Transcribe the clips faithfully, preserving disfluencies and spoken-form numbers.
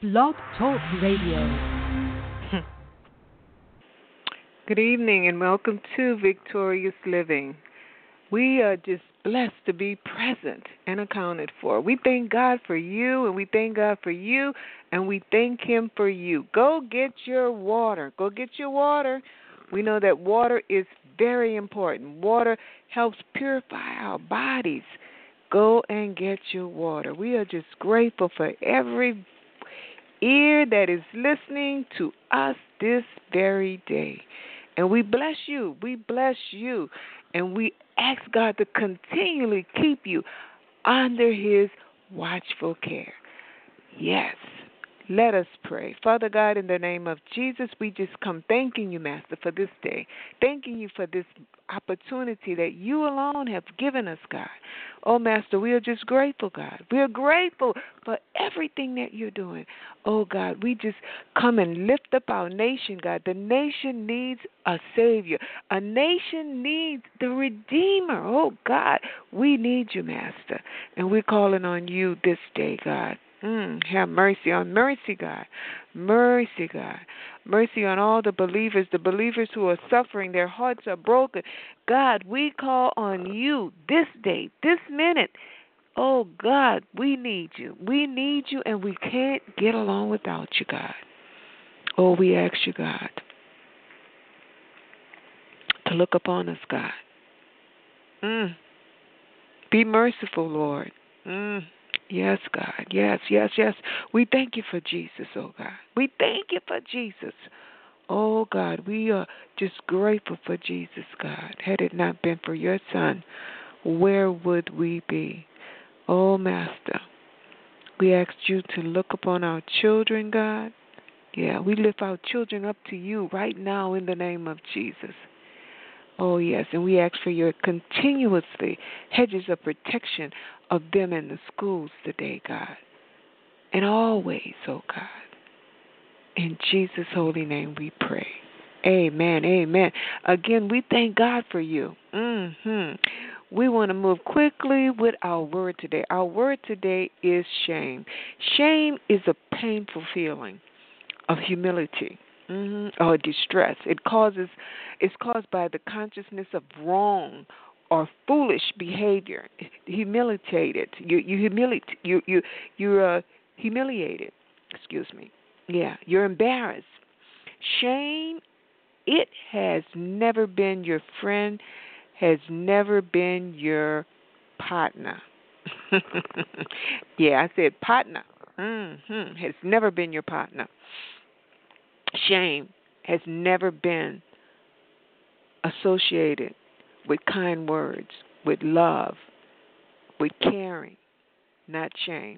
Blog Talk Radio. Good evening and welcome to Victorious Living. We are just blessed to be present and accounted for. We thank God for you, and we thank God for you, and we thank Him for you. Go get your water. Go get your water. We know that water is very important. Water helps purify our bodies. Go and get your water. We are just grateful for every ear that is listening to us this very day. And we bless you. We bless you. And we ask God to continually keep you under His watchful care. Yes. Let us pray. Father God, in the name of Jesus, we just come thanking you, Master, for this day. Thanking you for this opportunity that you alone have given us, God. Oh, Master, we are just grateful, God. We are grateful for everything that you're doing. Oh, God, we just come and lift up our nation, God. The nation needs a Savior. A nation needs the Redeemer. Oh, God, we need you, Master. And we're calling on you this day, God. Mm, have mercy on mercy, God. Mercy, God. Mercy on all the believers, the believers who are suffering. Their hearts are broken. God, we call on you this day, this minute. Oh, God, we need you. We need you, and we can't get along without you, God. Oh, we ask you, God, to look upon us, God. Mm. Be merciful, Lord. Mm. Yes, God. Yes, yes, yes. We thank you for Jesus, oh God. We thank you for Jesus. Oh God, we are just grateful for Jesus, God. Had it not been for your Son, where would we be? Oh Master, we ask you to look upon our children, God. Yeah, we lift our children up to you right now in the name of Jesus. Oh, yes, and we ask for your continuously hedges of protection of them in the schools today, God. And always, oh God. In Jesus' holy name we pray. Amen, amen. Again, we thank God for you. Mm-hmm. We want to move quickly with our word today. Our word today is shame. Shame is a painful feeling of humility. Mm-hmm. Or distress. It causes, it's caused by the consciousness of wrong or foolish behavior. Humiliated. You, you humiliate. You, you, you're uh, humiliated. Excuse me. Yeah, you're embarrassed. Shame. It has never been your friend. Has never been your partner. Yeah, I said partner. Mm-hmm. Has never been your partner. Shame has never been associated with kind words, with love, with caring, not shame.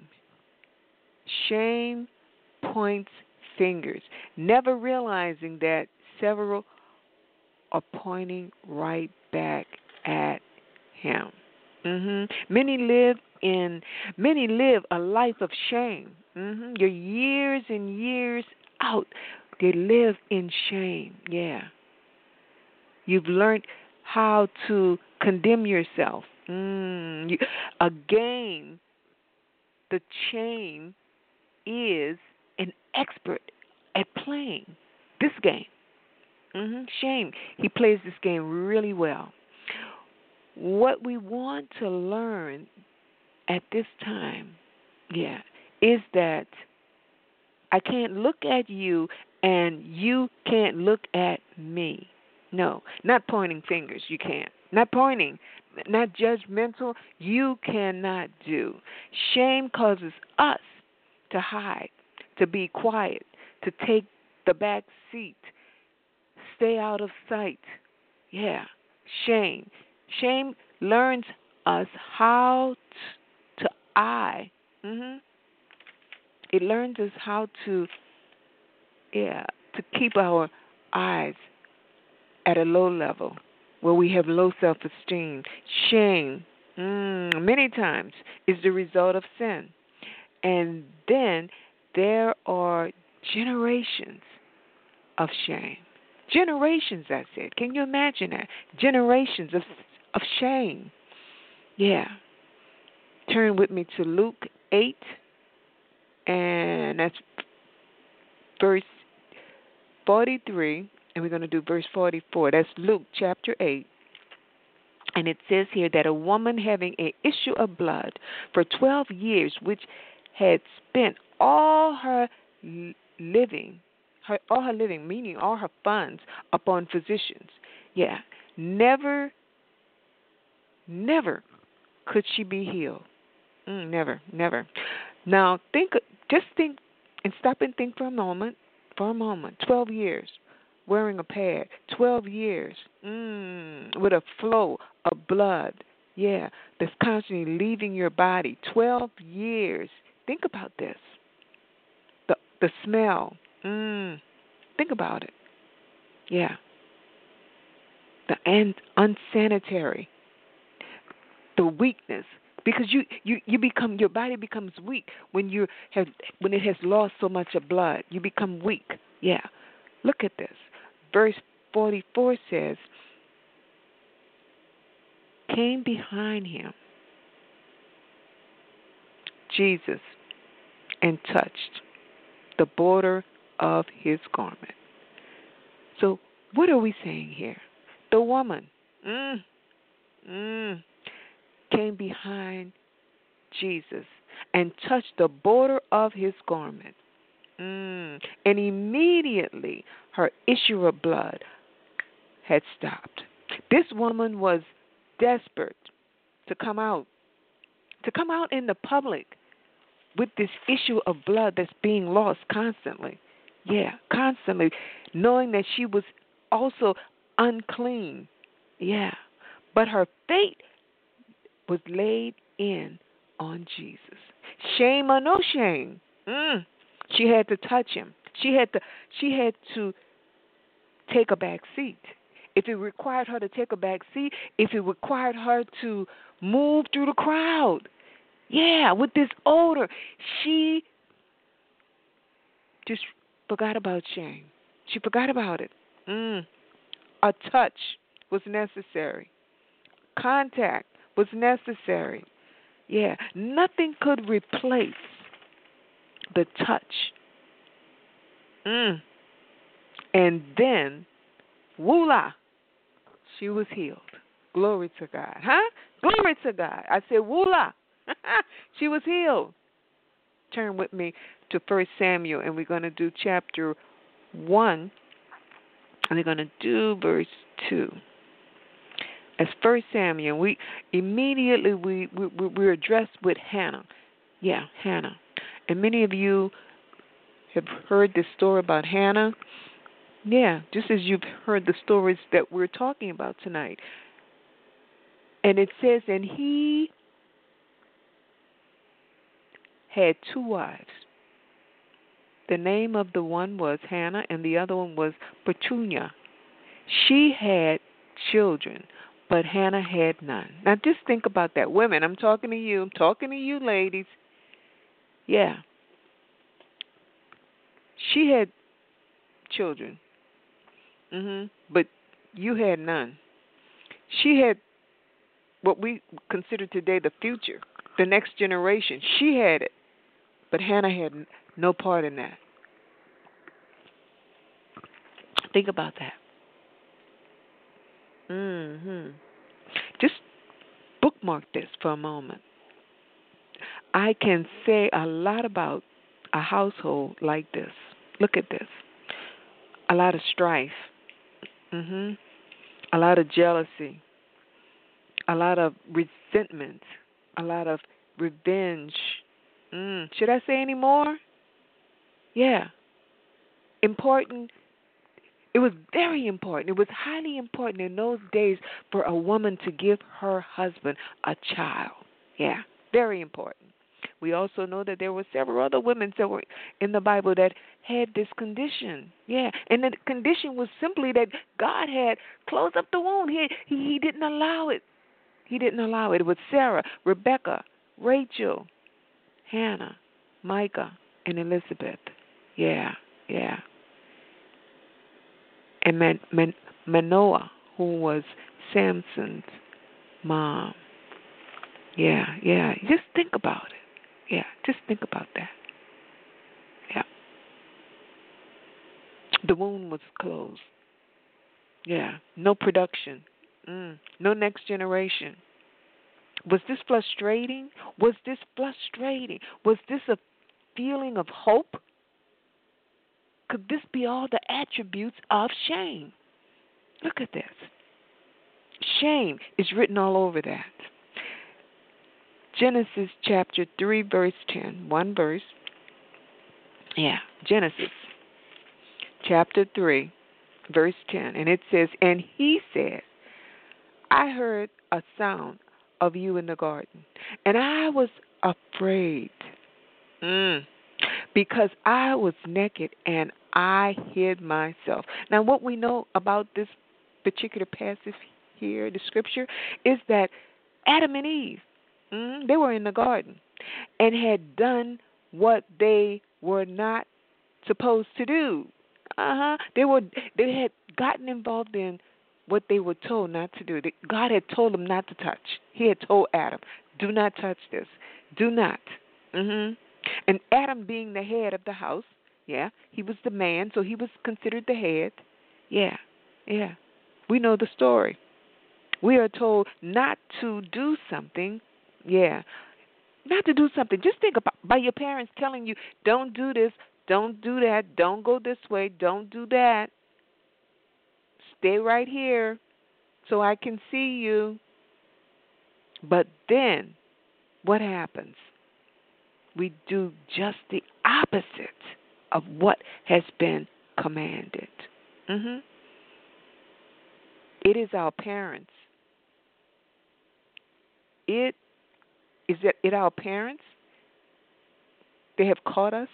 Shame points fingers, never realizing that several are pointing right back at him. Mm-hmm. Many live in many live a life of shame. Mm-hmm. Your years and years out. They live in shame, yeah. You've learned how to condemn yourself. Mm, you, again, the shame is an expert at playing this game. Mm-hmm. Shame. He plays this game really well. What we want to learn at this time, yeah, is that I can't look at you and you can't look at me. No, not pointing fingers. You can't. Not pointing, not judgmental. You cannot do. Shame causes us to hide, to be quiet, to take the back seat, stay out of sight. Yeah, shame. Shame learns us how to I. Mm-hmm. It learns us how to, yeah, to keep our eyes at a low level where we have low self-esteem. Shame, mm, many times, is the result of sin. And then there are generations of shame. Generations, I said. Can you imagine that? Generations of of shame. Yeah. Turn with me to Luke eight, and that's verse forty-three, and we're going to do verse forty-four. That's Luke chapter eight. And it says here that a woman having an issue of blood for twelve years, which had spent all her living, her all her living, meaning all her funds, upon physicians. Yeah, never, never could she be healed. Mm, never, never. Now think, just think, and stop and think for a moment. For a moment, twelve years. Wearing a pad, twelve years, mm, with a flow of blood, yeah, that's constantly leaving your body, twelve years. Think about this. The the smell, mm, think about it. Yeah. The un- unsanitary, the weakness, because you, you, you become, your body becomes weak when you have, when it has lost so much of blood. You become weak. Yeah. Look at this. Verse forty-four says, came behind him, Jesus, and touched the border of his garment. So what are we saying here? The woman mm, mm, came behind Jesus and touched the border of his garment. Mm. And immediately her issue of blood had stopped. This woman was desperate to come out, to come out in the public with this issue of blood that's being lost constantly. Yeah, constantly, knowing that she was also unclean. Yeah, but her fate was laid in on Jesus. Shame or no shame. Mm. She had to touch him. She had to she had to take a back seat. If it required her to take a back seat, if it required her to move through the crowd, yeah, with this odor, she just forgot about shame. She forgot about it. Mm. A touch was necessary. Contact was necessary. Yeah, nothing could replace the touch. Mm. And then, voila, she was healed. Glory to God. Huh? Glory to God. I said, voila, she was healed. Turn with me to First Samuel, and we're going to do chapter one, and we're going to do verse two. As First Samuel, we immediately we, we we're addressed with Hannah. Yeah, Hannah. And many of you have heard this story about Hannah. Yeah, just as you've heard the stories that we're talking about tonight. And it says, and he had two wives. The name of the one was Hannah, and the other one was Petunia. She had children, but Hannah had none. Now just think about that. Women, I'm talking to you. I'm talking to you, ladies. Yeah. She had children, hmm but you had none. She had what we consider today the future, the next generation. She had it, but Hannah had no part in that. Think about that. hmm Just bookmark this for a moment. I can say a lot about a household like this. Look at this. A lot of strife. hmm A lot of jealousy. A lot of resentment. A lot of revenge. Mm. Should I say any more? Yeah. Important. It was very important. It was highly important in those days for a woman to give her husband a child. Yeah. Very important. We also know that there were several other women that were in the Bible that had this condition. Yeah, and the condition was simply that God had closed up the womb. He, he, he didn't allow it. He didn't allow it. It was Sarah, Rebecca, Rachel, Hannah, Micah, and Elizabeth. Yeah, yeah. And Man, Man, Manoah, who was Samson's mom. Yeah, yeah. Just think about it. Yeah, just think about that. Yeah. The wound was closed. Yeah. No production. Mm. No next generation. Was this frustrating? Was this frustrating? Was this a feeling of hope? Could this be all the attributes of shame? Look at this. Shame is written all over that. Genesis chapter three, verse ten. One verse. Yeah, Genesis chapter three, verse ten. And it says, and he said, I heard a sound of you in the garden, and I was afraid mm, because I was naked and I hid myself. Now, what we know about this particular passage here, the scripture, is that Adam and Eve, mm, they were in the garden and had done what they were not supposed to do. Uh-huh. They were they had gotten involved in what they were told not to do. God had told them not to touch. He had told Adam, do not touch this. Do not. Mm-hmm. And Adam being the head of the house, yeah, he was the man, so he was considered the head. Yeah, yeah. We know the story. We are told not to do something. Yeah, not to do something. Just think about by your parents telling you, don't do this, don't do that, don't go this way, don't do that. Stay right here so I can see you. But then what happens? We do just the opposite of what has been commanded. Mm-hmm. It is our parents. It is it, it our parents. They have caught us.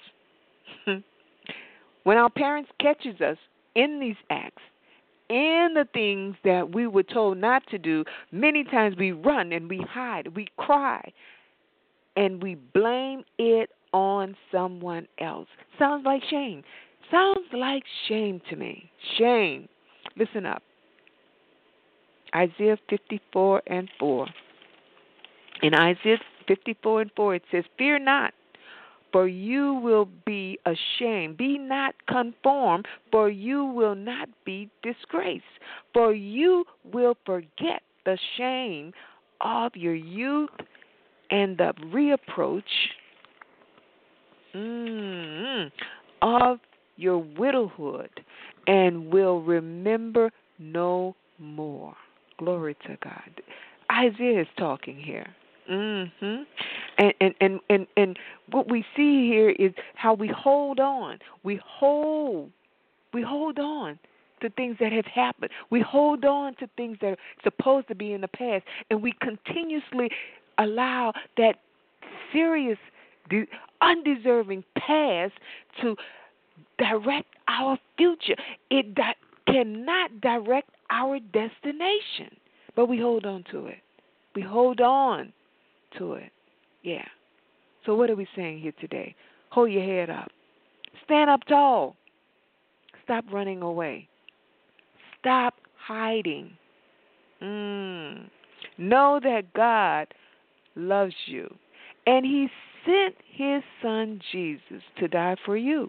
When our parents catches us in these acts, in the things that we were told not to do, many times we run and we hide, we cry, and we blame it on someone else. Sounds like shame. Sounds like shame to me. Shame. Listen up. Isaiah fifty-four and four. In Isaiah fifty-four and four, it says, fear not, for you will be ashamed. Be not conformed, for you will not be disgraced. For you will forget the shame of your youth and the reproach mm, of your widowhood, and will remember no more. Glory to God. Isaiah is talking here. Mm-hmm. And, and, and, and, and what we see here is how we hold on. We hold, we hold on to things that have happened. We hold on to things that are supposed to be in the past, and we continuously allow that serious, undeserving past to direct our future. It di- cannot direct our destination, but we hold on to it. We hold on to it. Yeah. So what are we saying here today? Hold your head up. Stand up tall. Stop running away. Stop hiding. Mm. Know that God loves you, and He sent His Son Jesus to die for you.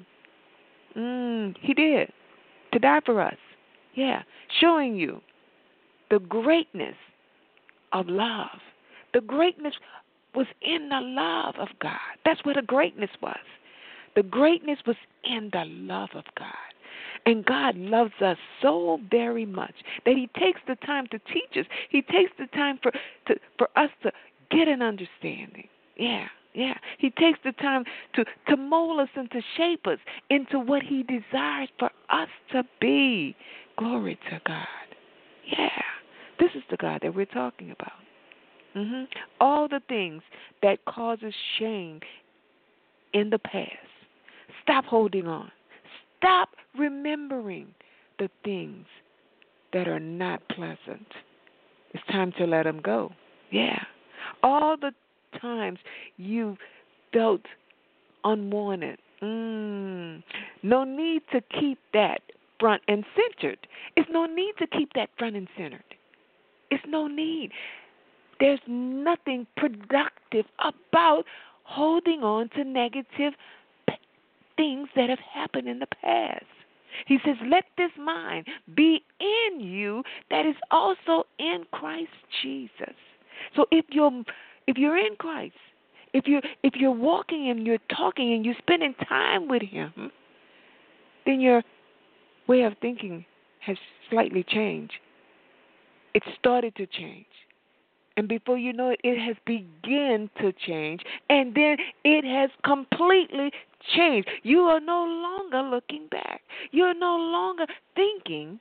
Mm. He did. To die for us. Yeah. Showing you the greatness of love. The greatness was in the love of God. That's where the greatness was. The greatness was in the love of God. And God loves us so very much that He takes the time to teach us. He takes the time for to, for us to get an understanding. Yeah, yeah. He takes the time to, to mold us and to shape us into what He desires for us to be. Glory to God. Yeah. This is the God that we're talking about. Mm-hmm. All the things that causes shame in the past. Stop holding on. Stop remembering the things that are not pleasant. It's time to let them go. Yeah. All the times you felt unwanted. Mm. No need to keep that front and centered. It's no need to keep that front and centered. It's no need. There's nothing productive about holding on to negative p- things that have happened in the past. He says, let this mind be in you that is also in Christ Jesus. So if you're if you're in Christ, if you're if you're walking and you're talking and you're spending time with him, then your way of thinking has slightly changed. It started to change. And before you know it, it has begun to change. And then it has completely changed. You are no longer looking back. You're no longer thinking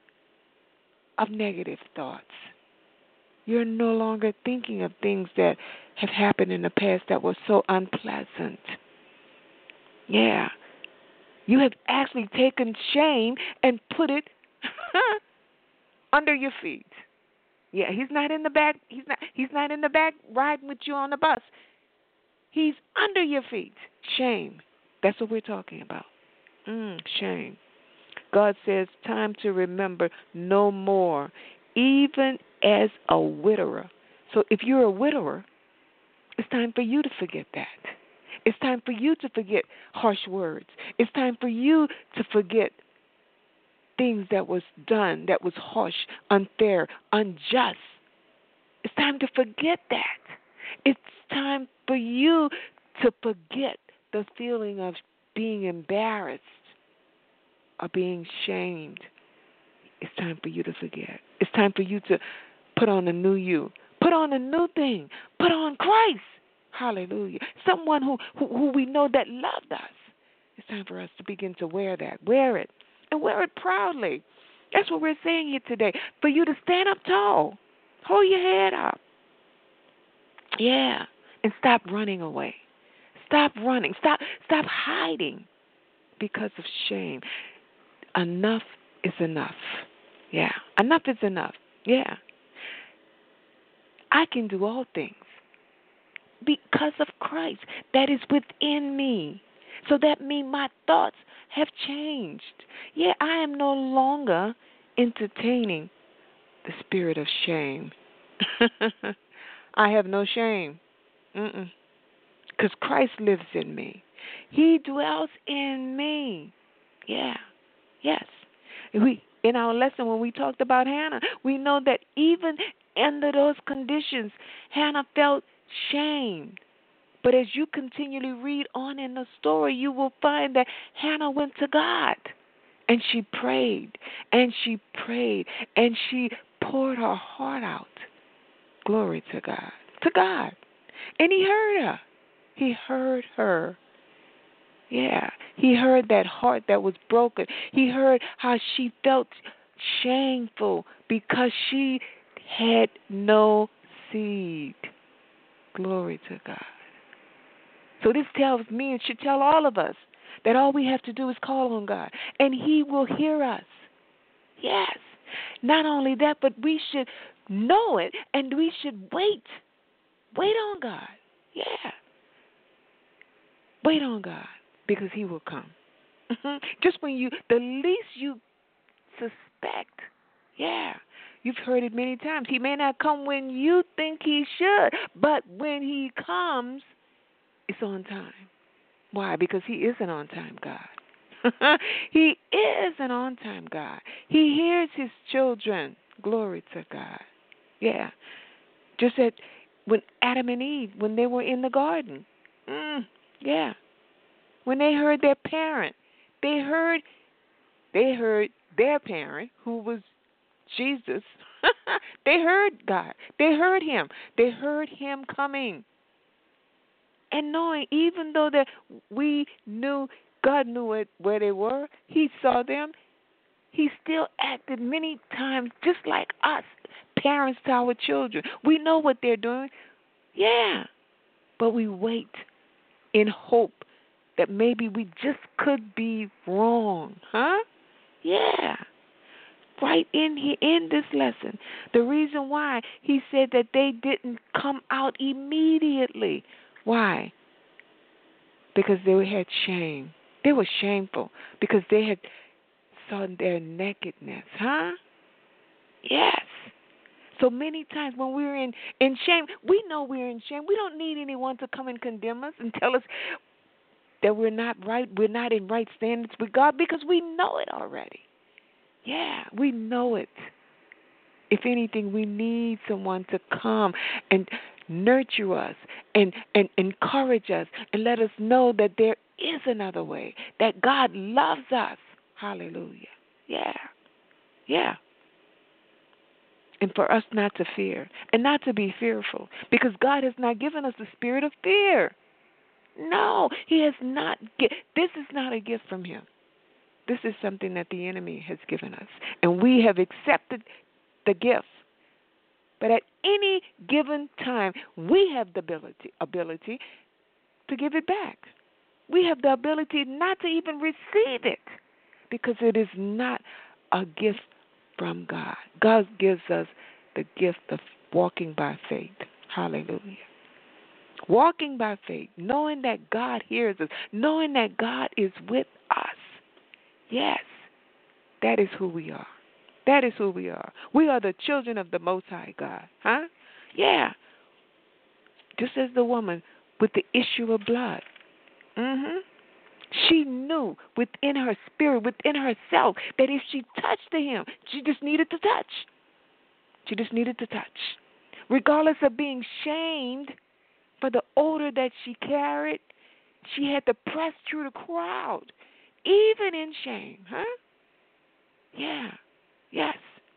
of negative thoughts. You're no longer thinking of things that have happened in the past that were so unpleasant. Yeah. You have actually taken shame and put it under your feet. Yeah, he's not in the back. He's not. He's not in the back riding with you on the bus. He's under your feet. Shame. That's what we're talking about. Mm, shame. God says, time to remember no more, even as a widower. So if you're a widower, it's time for you to forget that. It's time for you to forget harsh words. It's time for you to forget things that was done, that was harsh, unfair, unjust. It's time to forget that. It's time for you to forget the feeling of being embarrassed or being shamed. It's time for you to forget. It's time for you to put on a new you. Put on a new thing. Put on Christ. Hallelujah. Someone who, who, who we know that loved us. It's time for us to begin to wear that. Wear it. And wear it proudly. That's what we're saying here today. For you to stand up tall. Hold your head up. Yeah. And stop running away. Stop running. Stop stop hiding because of shame. Enough is enough. Yeah. Enough is enough. Yeah. I can do all things because of Christ that is within me. So that means my thoughts have changed. Yeah, I am no longer entertaining the spirit of shame. I have no shame. Mm-mm. Because Christ lives in me. He dwells in me. Yeah. Yes. We in our lesson when we talked about Hannah, we know that even under those conditions, Hannah felt shamed. But as you continually read on in the story, you will find that Hannah went to God. And she prayed, and she prayed, and she poured her heart out. Glory to God. To God. And he heard her. He heard her. Yeah. He heard that heart that was broken. He heard how she felt shameful because she had no seed. Glory to God. So this tells me, it should tell all of us, that all we have to do is call on God, and He will hear us. Yes. Not only that, but we should know it, and we should wait. Wait on God. Yeah. Wait on God, because He will come. Just when you, the least you suspect, yeah. You've heard it many times. He may not come when you think He should, but when He comes, it's on time. Why? Because He is an on-time God. He is an on-time God. He hears His children. Glory to God. Yeah. Just at when Adam and Eve, when they were in the garden. Mm, yeah. When they heard their parent, they heard, they heard their parent, who was Jesus. They heard God. They heard Him. They heard Him coming. And knowing, even though that we knew, God knew it, where they were, He saw them, He still acted many times just like us, parents to our children. We know what they're doing. Yeah. But we wait in hope that maybe we just could be wrong. Huh? Yeah. Right in here, in this lesson. The reason why He said that they didn't come out immediately. Why? Because they had shame. They were shameful because they had saw their nakedness. Huh? Yes. So many times when we're in, in shame, we know we're in shame. We don't need anyone to come and condemn us and tell us that we're not right, we're not in right standards with God because we know it already. Yeah, we know it. If anything, we need someone to come and nurture us and, and encourage us and let us know that there is another way, that God loves us. Hallelujah. Yeah. Yeah. And for us not to fear and not to be fearful, because God has not given us the spirit of fear. No, He has not. This is not a gift from Him. This is something that the enemy has given us, and we have accepted the gift. But at any given time, we have the ability ability to give it back. We have the ability not to even receive it, because it is not a gift from God. God gives us the gift of walking by faith. Hallelujah. Walking by faith, knowing that God hears us, knowing that God is with us. Yes, that is who we are. That is who we are. We are the children of the Most High God. Huh? Yeah. Just as the woman with the issue of blood. Mm-hmm. She knew within her spirit, within herself, that if she touched the hem, she just needed to touch. She just needed to touch. Regardless of being shamed for the odor that she carried, she had to press through the crowd, even in shame. Huh? Yeah. Yes.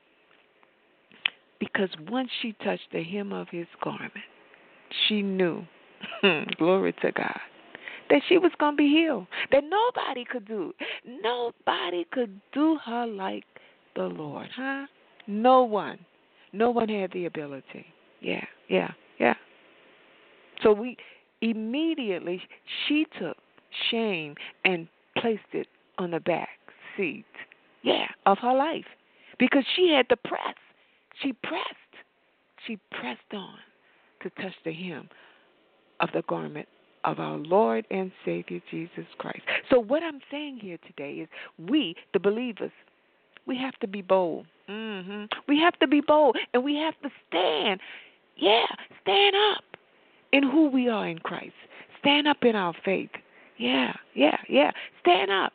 Because once she touched the hem of His garment, she knew, glory to God, that she was going to be healed, that nobody could do. Nobody could do her like the Lord, huh? No one. No one had the ability. Yeah, yeah, yeah. So we immediately, she took shame and placed it on the back seat, yeah, of her life, because she had to press. She pressed. She pressed on to touch the hem of the garment of our Lord and Savior Jesus Christ. So what I'm saying here today is we, the believers, we have to be bold. Mm-hmm. We have to be bold, and we have to stand. Yeah, stand up in who we are in Christ. Stand up in our faith. Yeah, yeah, yeah. Stand up,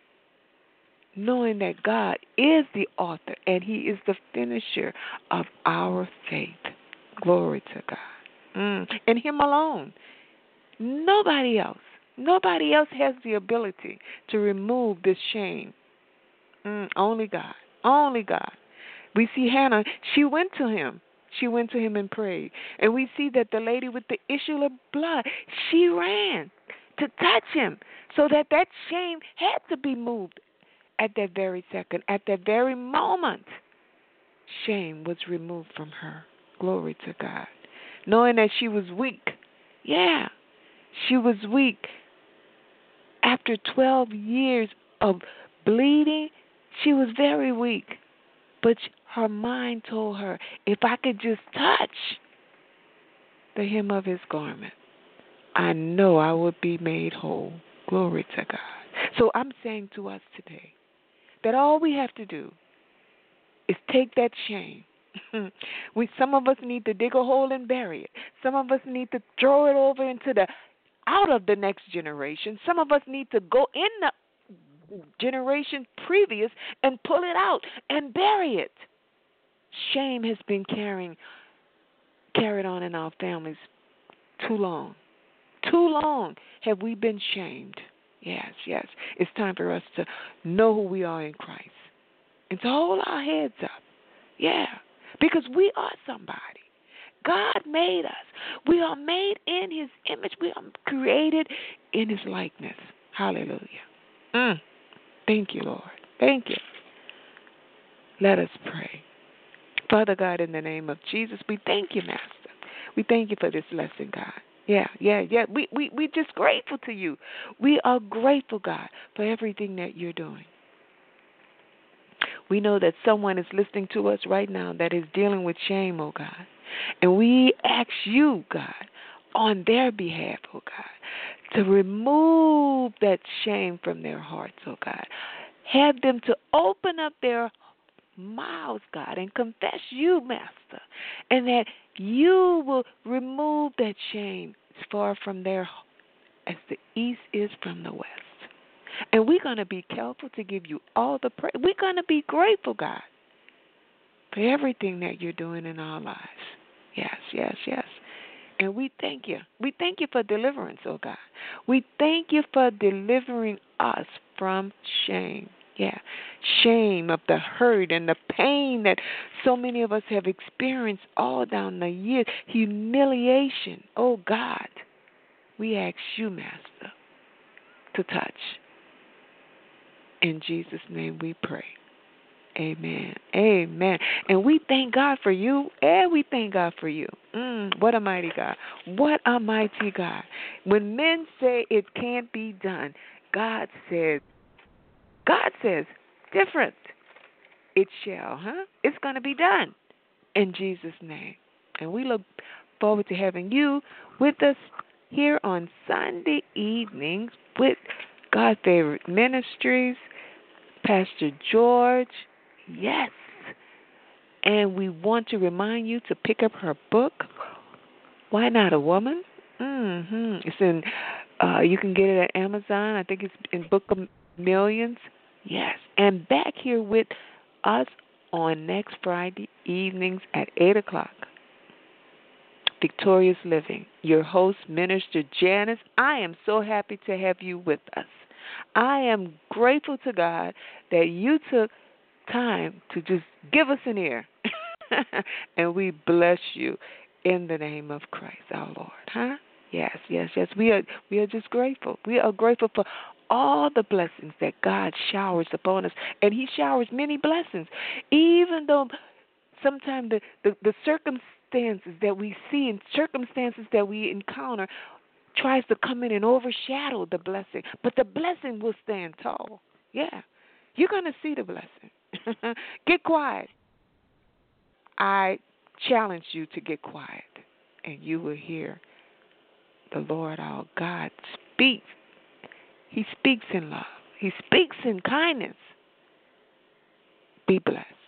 knowing that God is the author and He is the finisher of our faith. Glory to God. Mm. And Him alone. Nobody else. Nobody else has the ability to remove this shame. Mm. Only God. Only God. We see Hannah, she went to Him. She went to Him and prayed. And we see that the lady with the issue of blood, she ran to touch Him so that that shame had to be moved at that very second. At that very moment, shame was removed from her. Glory to God. Knowing that she was weak. Yeah, she was weak. After twelve years of bleeding, she was very weak. But her mind told her, if I could just touch the hem of His garment, I know I would be made whole. Glory to God. So I'm saying to us today that all we have to do is take that shame. we some of us need to dig a hole and bury it. Some of us need to throw it over into the out of the next generation. Some of us need to go in the generation previous and pull it out and bury it. Shame has been carrying carried on in our families too long. Too long have we been shamed. Yes, yes. It's time for us to know who we are in Christ and to hold our heads up. Yeah, because we are somebody. God made us. We are made in His image. We are created in His likeness. Hallelujah. Mm. Thank you, Lord. Thank you. Let us pray. Father God, in the name of Jesus, we thank you, Master. We thank you for this lesson, God. Yeah, yeah, yeah. We we we just grateful to you. We are grateful, God, for everything that you're doing. We know that someone is listening to us right now that is dealing with shame, oh God. And we ask you, God, on their behalf, oh God, to remove that shame from their hearts, oh God. Have them to open up their mouths, God, and confess you, Master, and that you will remove that shame as far from their as the east is from the west. And we're going to be careful to give you all the praise. We're going to be grateful, God, for everything that you're doing in our lives. Yes, yes, yes. And we thank you. We thank you for deliverance, oh God. We thank you for delivering us from shame. Yeah, shame of the hurt and the pain that so many of us have experienced all down the years. Humiliation, oh God. We ask you, Master, to touch. In Jesus' name we pray. Amen. Amen. And we thank God for you. And we thank God for you. Mm, what a mighty God. What a mighty God. When men say it can't be done, God says, God says, different. It shall, huh? It's going to be done in Jesus' name. And we look forward to having you with us here on Sunday evenings with God's Favorite Ministries, Pastor George. Yes. And we want to remind you to pick up her book, Why Not a Woman? Mm-hmm. It's in, uh, you can get it at Amazon. I think it's in Book of Millions. Yes. And back here with us on next Friday evenings at eight o'clock. Victorious Living. Your host, Minister Janice. I am so happy to have you with us. I am grateful to God that you took time to just give us an ear. And we bless you in the name of Christ our Lord. Huh? Yes, yes, yes. We are we are just grateful. We are grateful for all the blessings that God showers upon us. And he showers many blessings. Even though sometimes the, the, the circumstances that we see and circumstances that we encounter tries to come in and overshadow the blessing. But the blessing will stand tall. Yeah. You're going to see the blessing. Get quiet. I challenge you to get quiet, and you will hear the Lord our God speak. He speaks in love. He speaks in kindness. Be blessed.